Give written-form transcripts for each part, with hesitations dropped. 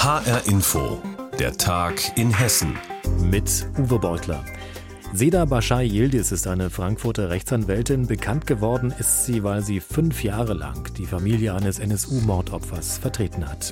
HR Info, der Tag in Hessen. Mit Uwe Beutler. Seda Bashar Yildiz ist eine Frankfurter Rechtsanwältin. Bekannt geworden ist sie, weil sie 5 Jahre lang die Familie eines NSU-Mordopfers vertreten hat.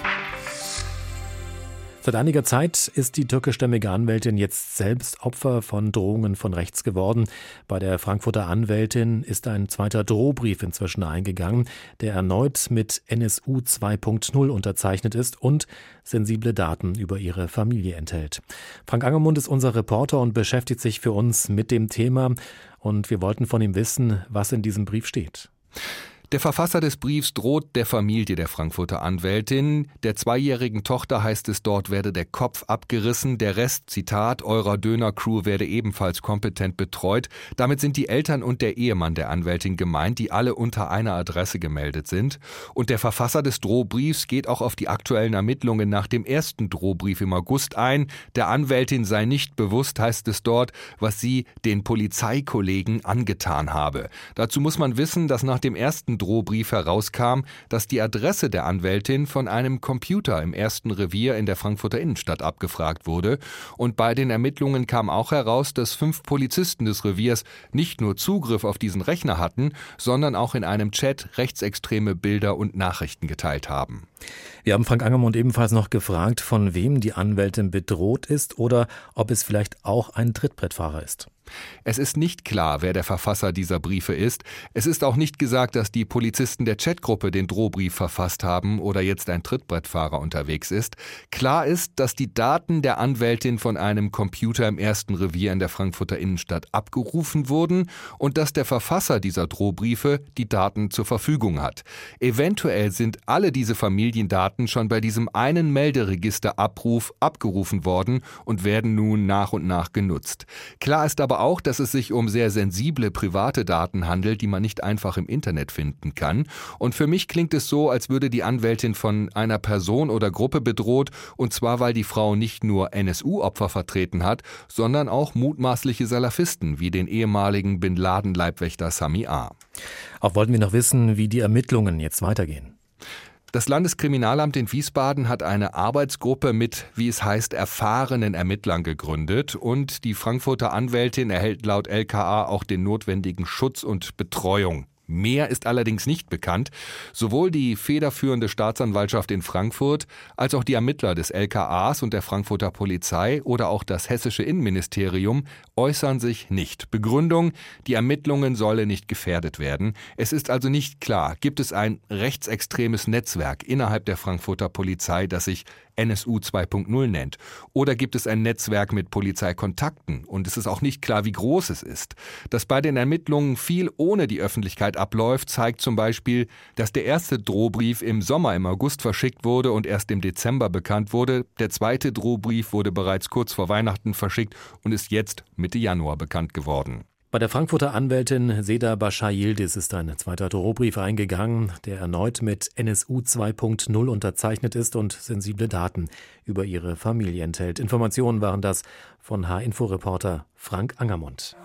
Seit einiger Zeit ist die türkischstämmige Anwältin jetzt selbst Opfer von Drohungen von rechts geworden. Bei der Frankfurter Anwältin ist ein zweiter Drohbrief inzwischen eingegangen, der erneut mit NSU 2.0 unterzeichnet ist und sensible Daten über ihre Familie enthält. Frank Angermund ist unser Reporter und beschäftigt sich für uns mit dem Thema. Und wir wollten von ihm wissen, was in diesem Brief steht. Der Verfasser des Briefs droht der Familie der Frankfurter Anwältin. Der 2-jährigen Tochter heißt es dort, werde der Kopf abgerissen. Der Rest, Zitat, eurer Döner-Crew werde ebenfalls kompetent betreut. Damit sind die Eltern und der Ehemann der Anwältin gemeint, die alle unter einer Adresse gemeldet sind. Und der Verfasser des Drohbriefs geht auch auf die aktuellen Ermittlungen nach dem ersten Drohbrief im August ein. Der Anwältin sei nicht bewusst, heißt es dort, was sie den Polizeikollegen angetan habe. Dazu muss man wissen, dass nach dem ersten Drohbrief herauskam, dass die Adresse der Anwältin von einem Computer im ersten Revier in der Frankfurter Innenstadt abgefragt wurde. Und bei den Ermittlungen kam auch heraus, dass 5 Polizisten des Reviers nicht nur Zugriff auf diesen Rechner hatten, sondern auch in einem Chat rechtsextreme Bilder und Nachrichten geteilt haben. Wir haben Frank Angermund ebenfalls noch gefragt, von wem die Anwältin bedroht ist oder ob es vielleicht auch ein Trittbrettfahrer ist. Es ist nicht klar, wer der Verfasser dieser Briefe ist. Es ist auch nicht gesagt, dass die Polizisten der Chatgruppe den Drohbrief verfasst haben oder jetzt ein Trittbrettfahrer unterwegs ist. Klar ist, dass die Daten der Anwältin von einem Computer im ersten Revier in der Frankfurter Innenstadt abgerufen wurden und dass der Verfasser dieser Drohbriefe die Daten zur Verfügung hat. Eventuell sind alle diese Familiendaten schon bei diesem einen Melderegisterabruf abgerufen worden und werden nun nach und nach genutzt. Klar ist aber auch, dass es sich um sehr sensible private Daten handelt, die man nicht einfach im Internet finden kann. Und für mich klingt es so, als würde die Anwältin von einer Person oder Gruppe bedroht, und zwar, weil die Frau nicht nur NSU-Opfer vertreten hat, sondern auch mutmaßliche Salafisten, wie den ehemaligen Bin Laden-Leibwächter Sami A. Auch wollten wir noch wissen, wie die Ermittlungen jetzt weitergehen. Das Landeskriminalamt in Wiesbaden hat eine Arbeitsgruppe mit, wie es heißt, erfahrenen Ermittlern gegründet und die Frankfurter Anwältin erhält laut LKA auch den notwendigen Schutz und Betreuung. Mehr ist allerdings nicht bekannt. Sowohl die federführende Staatsanwaltschaft in Frankfurt als auch die Ermittler des LKAs und der Frankfurter Polizei oder auch das hessische Innenministerium äußern sich nicht. Begründung: Die Ermittlungen sollen nicht gefährdet werden. Es ist also nicht klar, gibt es ein rechtsextremes Netzwerk innerhalb der Frankfurter Polizei, das sich NSU 2.0 nennt. Oder gibt es ein Netzwerk mit Polizeikontakten? Und es ist auch nicht klar, wie groß es ist. Dass bei den Ermittlungen viel ohne die Öffentlichkeit abläuft, zeigt zum Beispiel, dass der erste Drohbrief im Sommer, im August verschickt wurde und erst im Dezember bekannt wurde. Der zweite Drohbrief wurde bereits kurz vor Weihnachten verschickt und ist jetzt Mitte Januar bekannt geworden. Bei der Frankfurter Anwältin Seda Bashar Yildiz ist ein zweiter Drohbrief eingegangen, der erneut mit NSU 2.0 unterzeichnet ist und sensible Daten über ihre Familie enthält. Informationen waren das von HR-Info-Reporter Frank Angermund.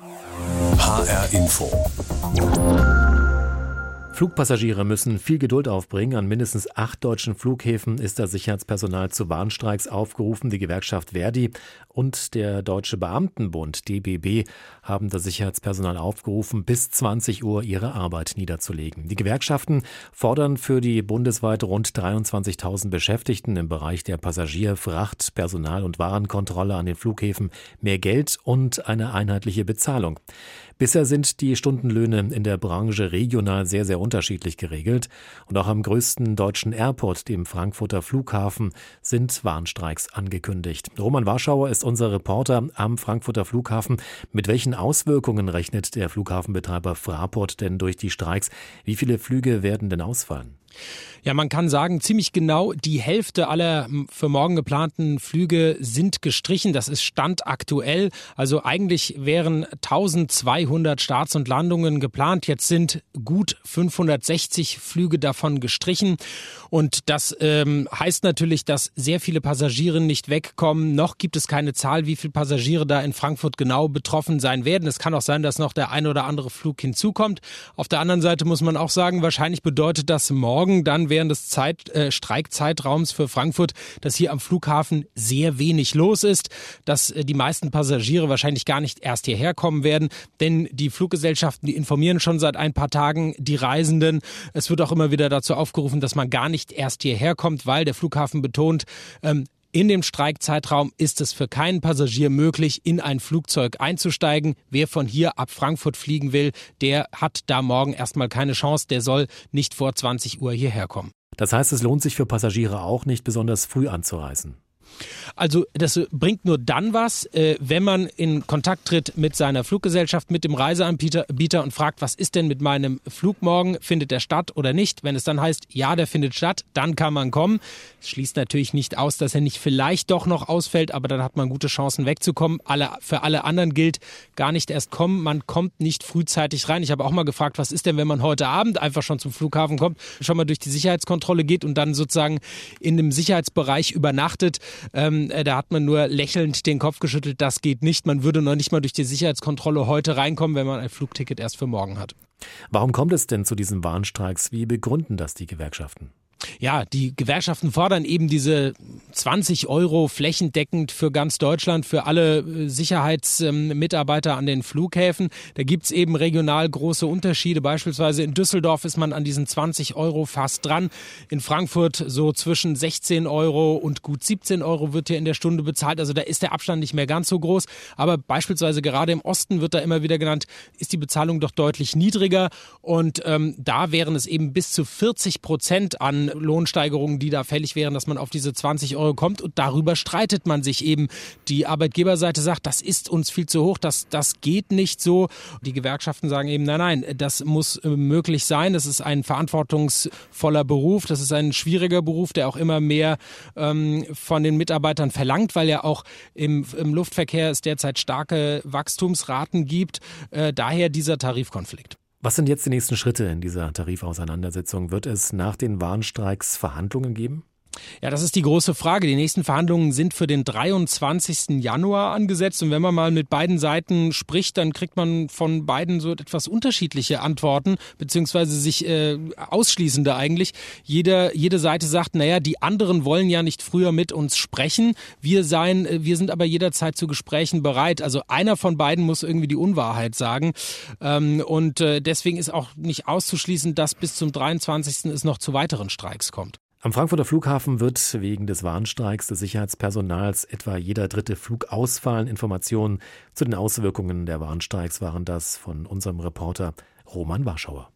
HR Info. Flugpassagiere müssen viel Geduld aufbringen. An mindestens 8 deutschen Flughäfen ist das Sicherheitspersonal zu Warnstreiks aufgerufen. Die Gewerkschaft Verdi und der Deutsche Beamtenbund DBB haben das Sicherheitspersonal aufgerufen, bis 20 Uhr ihre Arbeit niederzulegen. Die Gewerkschaften fordern für die bundesweit rund 23.000 Beschäftigten im Bereich der Passagier-, Fracht-, Personal- und Warenkontrolle an den Flughäfen mehr Geld und eine einheitliche Bezahlung. Bisher sind die Stundenlöhne in der Branche regional sehr, sehr unterschiedlich geregelt. Und auch am größten deutschen Airport, dem Frankfurter Flughafen, sind Warnstreiks angekündigt. Roman Warschauer ist unser Reporter am Frankfurter Flughafen. Mit welchen Auswirkungen rechnet der Flughafenbetreiber Fraport denn durch die Streiks? Wie viele Flüge werden denn ausfallen? Ja, man kann sagen, ziemlich genau die Hälfte aller für morgen geplanten Flüge sind gestrichen. Das ist Stand aktuell. Also eigentlich wären 1200 Starts und Landungen geplant. Jetzt sind gut 560 Flüge davon gestrichen. Und das heißt natürlich, dass sehr viele Passagiere nicht wegkommen. Noch gibt es keine Zahl, wie viele Passagiere da in Frankfurt genau betroffen sein werden. Es kann auch sein, dass noch der ein oder andere Flug hinzukommt. Auf der anderen Seite muss man auch sagen, wahrscheinlich bedeutet das morgen morgen dann während des Streikzeitraums für Frankfurt, dass hier am Flughafen sehr wenig los ist, dass die meisten Passagiere wahrscheinlich gar nicht erst hierher kommen werden, denn die Fluggesellschaften, die informieren schon seit ein paar Tagen die Reisenden. Es wird auch immer wieder dazu aufgerufen, dass man gar nicht erst hierher kommt, weil der Flughafen betont, in dem Streikzeitraum ist es für keinen Passagier möglich, in ein Flugzeug einzusteigen. Wer von hier ab Frankfurt fliegen will, der hat da morgen erstmal keine Chance. Der soll nicht vor 20 Uhr hierher kommen. Das heißt, es lohnt sich für Passagiere auch nicht, besonders früh anzureisen. Also das bringt nur dann was, wenn man in Kontakt tritt mit seiner Fluggesellschaft, mit dem Reiseanbieter und fragt, was ist denn mit meinem Flug morgen, findet der statt oder nicht? Wenn es dann heißt, ja, der findet statt, dann kann man kommen. Es schließt natürlich nicht aus, dass er nicht vielleicht doch noch ausfällt, aber dann hat man gute Chancen wegzukommen. Für alle anderen gilt, gar nicht erst kommen, man kommt nicht frühzeitig rein. Ich habe auch mal gefragt, was ist denn, wenn man heute Abend einfach schon zum Flughafen kommt, schon mal durch die Sicherheitskontrolle geht und dann sozusagen in dem Sicherheitsbereich übernachtet. Da hat man nur lächelnd den Kopf geschüttelt, das geht nicht. Man würde noch nicht mal durch die Sicherheitskontrolle heute reinkommen, wenn man ein Flugticket erst für morgen hat. Warum kommt es denn zu diesen Warnstreiks? Wie begründen das die Gewerkschaften? Ja, die Gewerkschaften fordern eben diese 20 € flächendeckend für ganz Deutschland, für alle Sicherheitsmitarbeiter an den Flughäfen. Da gibt's eben regional große Unterschiede. Beispielsweise in Düsseldorf ist man an diesen 20 € fast dran. In Frankfurt so zwischen 16 € und gut 17 € wird hier in der Stunde bezahlt. Also da ist der Abstand nicht mehr ganz so groß. Aber beispielsweise gerade im Osten wird da immer wieder genannt, ist die Bezahlung doch deutlich niedriger. Und da wären es eben bis zu 40% an Lohnsteigerungen, die da fällig wären, dass man auf diese 20 € kommt. Und darüber streitet man sich eben. Die Arbeitgeberseite sagt, das ist uns viel zu hoch, das geht nicht so. Die Gewerkschaften sagen eben, nein, das muss möglich sein. Das ist ein verantwortungsvoller Beruf. Das ist ein schwieriger Beruf, der auch immer mehr von den Mitarbeitern verlangt, weil ja auch im Luftverkehr es derzeit starke Wachstumsraten gibt. Daher dieser Tarifkonflikt. Was sind jetzt die nächsten Schritte in dieser Tarifauseinandersetzung? Wird es nach den Warnstreiks Verhandlungen geben? Ja, das ist die große Frage. Die nächsten Verhandlungen sind für den 23. Januar angesetzt. Und wenn man mal mit beiden Seiten spricht, dann kriegt man von beiden so etwas unterschiedliche Antworten, beziehungsweise sich ausschließende eigentlich. Jede Seite sagt, naja, die anderen wollen ja nicht früher mit uns sprechen. Wir sind aber jederzeit zu Gesprächen bereit. Also einer von beiden muss irgendwie die Unwahrheit sagen. Und deswegen ist auch nicht auszuschließen, dass bis zum 23. es noch zu weiteren Streiks kommt. Am Frankfurter Flughafen wird wegen des Warnstreiks des Sicherheitspersonals etwa jeder dritte Flug ausfallen. Informationen zu den Auswirkungen der Warnstreiks waren das von unserem Reporter Roman Warschauer.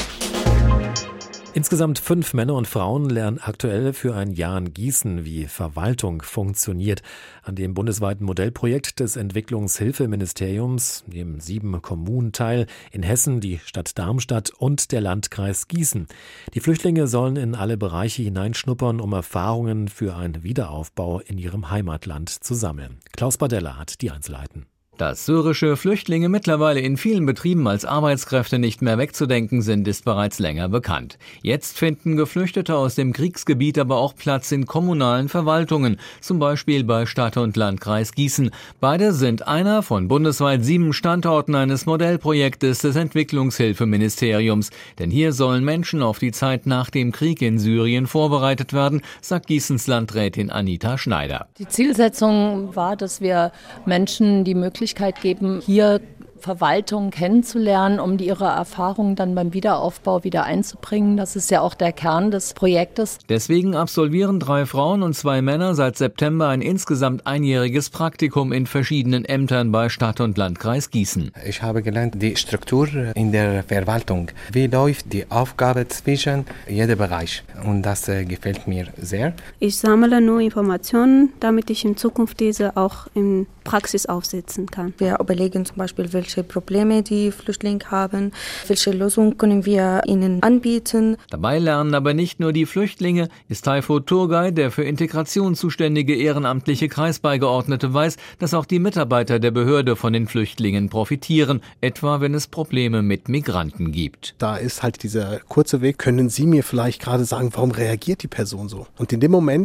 Insgesamt 5 Männer und Frauen lernen aktuell für ein Jahr in Gießen, wie Verwaltung funktioniert. An dem bundesweiten Modellprojekt des Entwicklungshilfeministeriums nehmen 7 Kommunen teil, in Hessen die Stadt Darmstadt und der Landkreis Gießen. Die Flüchtlinge sollen in alle Bereiche hineinschnuppern, um Erfahrungen für einen Wiederaufbau in ihrem Heimatland zu sammeln. Klaus Badella hat die Einzelheiten. Dass syrische Flüchtlinge mittlerweile in vielen Betrieben als Arbeitskräfte nicht mehr wegzudenken sind, ist bereits länger bekannt. Jetzt finden Geflüchtete aus dem Kriegsgebiet aber auch Platz in kommunalen Verwaltungen, zum Beispiel bei Stadt und Landkreis Gießen. Beide sind einer von bundesweit 7 Standorten eines Modellprojektes des Entwicklungshilfeministeriums. Denn hier sollen Menschen auf die Zeit nach dem Krieg in Syrien vorbereitet werden, sagt Gießens Landrätin Anita Schneider. Die Zielsetzung war, dass wir Menschen die Möglichkeit geben, hier Verwaltung kennenzulernen, um ihre Erfahrungen dann beim Wiederaufbau wieder einzubringen. Das ist ja auch der Kern des Projektes. Deswegen absolvieren 3 Frauen und 2 Männer seit September ein insgesamt einjähriges Praktikum in verschiedenen Ämtern bei Stadt und Landkreis Gießen. Ich habe gelernt, die Struktur in der Verwaltung. Wie läuft die Aufgabe zwischen jedem Bereich? Und das gefällt mir sehr. Ich sammle nur Informationen, damit ich in Zukunft diese auch in Praxis aufsetzen kann. Wir überlegen zum Beispiel, welche Probleme die Flüchtlinge haben, welche Lösungen können wir ihnen anbieten. Dabei lernen aber nicht nur die Flüchtlinge, ist Taifo Turgay, der für Integration zuständige ehrenamtliche Kreisbeigeordnete, weiß, dass auch die Mitarbeiter der Behörde von den Flüchtlingen profitieren, etwa wenn es Probleme mit Migranten gibt. Da ist halt dieser kurze Weg, können Sie mir vielleicht gerade sagen, warum reagiert die Person so? Und in dem Moment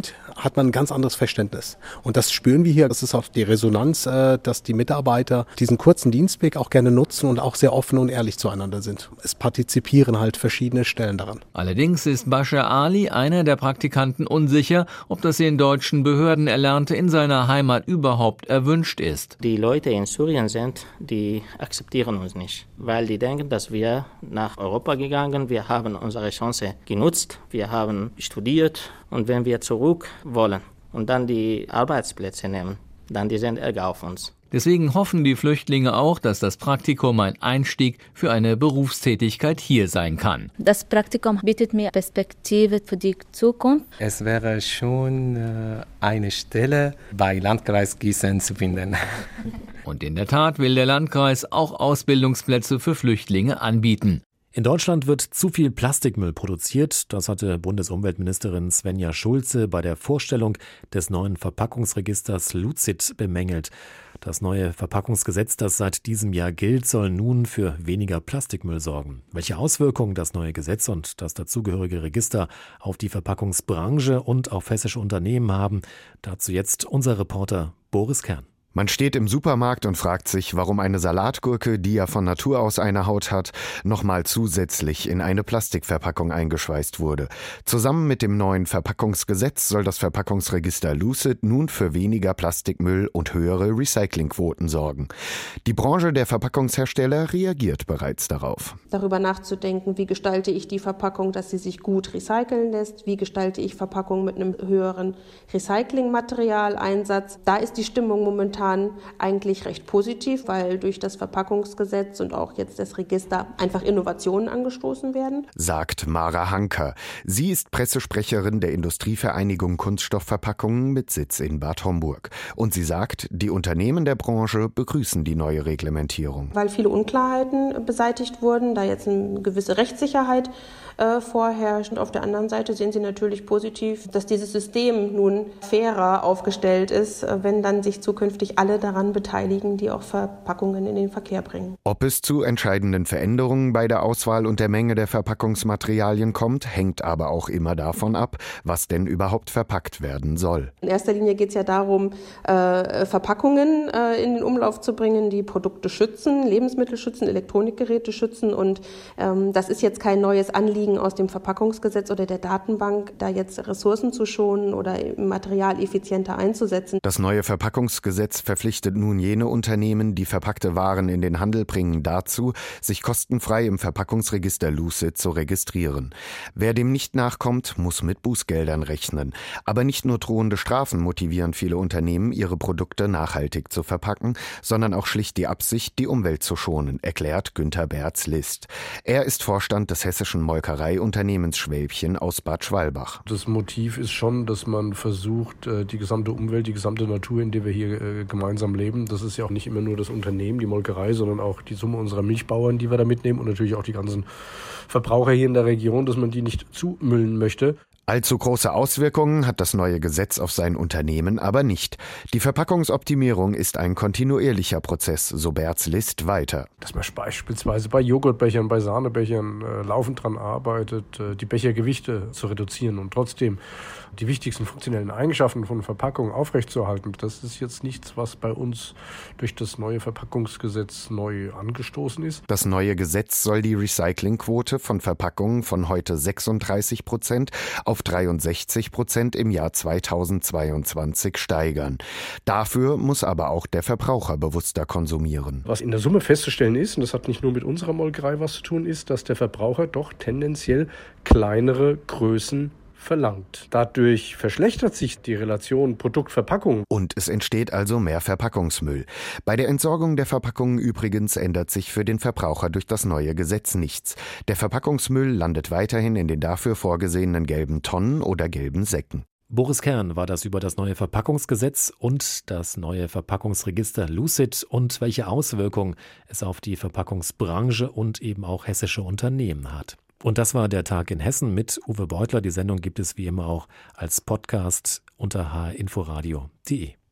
hat man ein ganz anderes Verständnis. Und das spüren wir hier. Das ist auch die Resonanz, dass die Mitarbeiter diesen kurzen Dienstweg auch gerne nutzen und auch sehr offen und ehrlich zueinander sind. Es partizipieren halt verschiedene Stellen daran. Allerdings ist Bashar Ali, einer der Praktikanten, unsicher, ob das in deutschen Behörden Erlernte in seiner Heimat überhaupt erwünscht ist. Die Leute in Syrien die akzeptieren uns nicht, weil die denken, dass wir nach Europa gegangen, wir haben unsere Chance genutzt, wir haben studiert und wenn wir zurück wollen und dann die Arbeitsplätze nehmen, dann die sind Ärger auf uns. Deswegen hoffen die Flüchtlinge auch, dass das Praktikum ein Einstieg für eine Berufstätigkeit hier sein kann. Das Praktikum bietet mir Perspektive für die Zukunft. Es wäre schon eine Stelle bei Landkreis Gießen zu finden. Und in der Tat will der Landkreis auch Ausbildungsplätze für Flüchtlinge anbieten. In Deutschland wird zu viel Plastikmüll produziert. Das hatte Bundesumweltministerin Svenja Schulze bei der Vorstellung des neuen Verpackungsregisters Lucid bemängelt. Das neue Verpackungsgesetz, das seit diesem Jahr gilt, soll nun für weniger Plastikmüll sorgen. Welche Auswirkungen das neue Gesetz und das dazugehörige Register auf die Verpackungsbranche und auf hessische Unternehmen haben, dazu jetzt unser Reporter Boris Kern. Man steht im Supermarkt und fragt sich, warum eine Salatgurke, die ja von Natur aus eine Haut hat, nochmal zusätzlich in eine Plastikverpackung eingeschweißt wurde. Zusammen mit dem neuen Verpackungsgesetz soll das Verpackungsregister Lucid nun für weniger Plastikmüll und höhere Recyclingquoten sorgen. Die Branche der Verpackungshersteller reagiert bereits darauf. Darüber nachzudenken, wie gestalte ich die Verpackung, dass sie sich gut recyceln lässt, wie gestalte ich Verpackung mit einem höheren Recyclingmaterialeinsatz. Da ist die Stimmung momentan eigentlich recht positiv, weil durch das Verpackungsgesetz und auch jetzt das Register einfach Innovationen angestoßen werden. Sagt Mara Hanker. Sie ist Pressesprecherin der Industrievereinigung Kunststoffverpackungen mit Sitz in Bad Homburg. Und sie sagt, die Unternehmen der Branche begrüßen die neue Reglementierung. Weil viele Unklarheiten beseitigt wurden, da jetzt eine gewisse Rechtssicherheit vorherrscht. Und auf der anderen Seite sehen sie natürlich positiv, dass dieses System nun fairer aufgestellt ist, wenn dann sich zukünftig alle daran beteiligen, die auch Verpackungen in den Verkehr bringen. Ob es zu entscheidenden Veränderungen bei der Auswahl und der Menge der Verpackungsmaterialien kommt, hängt aber auch immer davon ab, was denn überhaupt verpackt werden soll. In erster Linie geht es ja darum, Verpackungen in den Umlauf zu bringen, die Produkte schützen, Lebensmittel schützen, Elektronikgeräte schützen. Und das ist jetzt kein neues Anliegen aus dem Verpackungsgesetz oder der Datenbank, da jetzt Ressourcen zu schonen oder Material effizienter einzusetzen. Das neue Verpackungsgesetz verpflichtet nun jene Unternehmen, die verpackte Waren in den Handel bringen, dazu, sich kostenfrei im Verpackungsregister Lucid zu registrieren. Wer dem nicht nachkommt, muss mit Bußgeldern rechnen. Aber nicht nur drohende Strafen motivieren viele Unternehmen, ihre Produkte nachhaltig zu verpacken, sondern auch schlicht die Absicht, die Umwelt zu schonen, erklärt Günter Berz-List. Er ist Vorstand des hessischen Molkereiunternehmens Schwälbchen aus Bad Schwalbach. Das Motiv ist schon, dass man versucht, die gesamte Umwelt, die gesamte Natur, in der wir hier gemeinsam leben, das ist ja auch nicht immer nur das Unternehmen, die Molkerei, sondern auch die Summe unserer Milchbauern, die wir da mitnehmen und natürlich auch die ganzen Verbraucher hier in der Region, dass man die nicht zumüllen möchte. Allzu große Auswirkungen hat das neue Gesetz auf sein Unternehmen aber nicht. Die Verpackungsoptimierung ist ein kontinuierlicher Prozess, so Berz-List weiter. Dass man beispielsweise bei Joghurtbechern, bei Sahnebechern laufend dran arbeitet, die Bechergewichte zu reduzieren und trotzdem die wichtigsten funktionellen Eigenschaften von Verpackungen aufrechtzuerhalten. Das ist jetzt nichts, was bei uns durch das neue Verpackungsgesetz neu angestoßen ist. Das neue Gesetz soll die Recyclingquote von Verpackungen von heute 36% auf 63% im Jahr 2022 steigern. Dafür muss aber auch der Verbraucher bewusster konsumieren. Was in der Summe festzustellen ist, und das hat nicht nur mit unserer Molkerei was zu tun, ist, dass der Verbraucher doch tendenziell kleinere Größen verlangt. Dadurch verschlechtert sich die Relation Produkt-Verpackung. Und es entsteht also mehr Verpackungsmüll. Bei der Entsorgung der Verpackungen übrigens ändert sich für den Verbraucher durch das neue Gesetz nichts. Der Verpackungsmüll landet weiterhin in den dafür vorgesehenen gelben Tonnen oder gelben Säcken. Boris Kern war das über das neue Verpackungsgesetz und das neue Verpackungsregister Lucid und welche Auswirkungen es auf die Verpackungsbranche und eben auch hessische Unternehmen hat. Und das war der Tag in Hessen mit Uwe Beutler. Die Sendung gibt es wie immer auch als Podcast unter hrinforadio.de.